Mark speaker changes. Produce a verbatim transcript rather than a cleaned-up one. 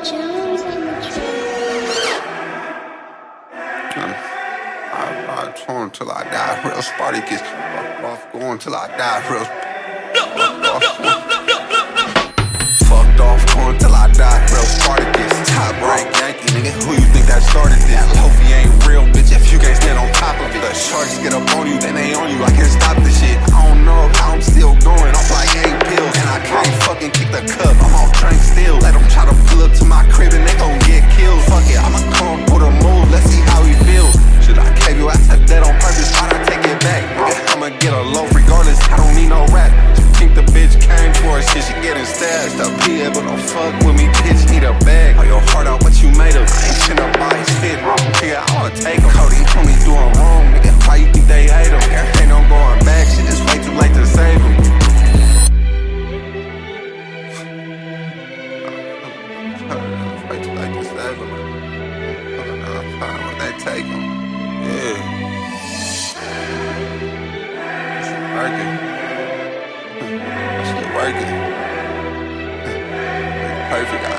Speaker 1: Jones on the track.
Speaker 2: I ride torn till I die, real Spartacus. Fuck off going till I die, real. Fucked off going till I die, real Spartacus. Top rank Yankee, nigga. Who you think that started this? Lofi ain't real, bitch, if you can't stand on top of it. The sharks get up on you, then they on you. I can't stop the shit. I don't know how I'm still going off like eight pills. And I can't fucking kick the cup, I'm off drink still. Let them try to pull up to my crib and they gon' get killed. Fuck it, I'ma come with a move, let's see how he feels. Should I cave you? I said that on purpose, why'd I take it back? Nigga, I'ma get a loaf regardless, I don't need no rap. She think the bitch came for it, shit, she getting stabbed. Up here, but don't fuck with me, bitch, need a bag. All your heart out, what you made of? I ain't finna buy his shit, nigga, I'ma take him. Cody only doing wrong, nigga, why you think they hate him? There ain't no going back, shit, it's way too late to save him. Way too late to save him. When they take him, yeah. Shit working. Shit working. Perfect.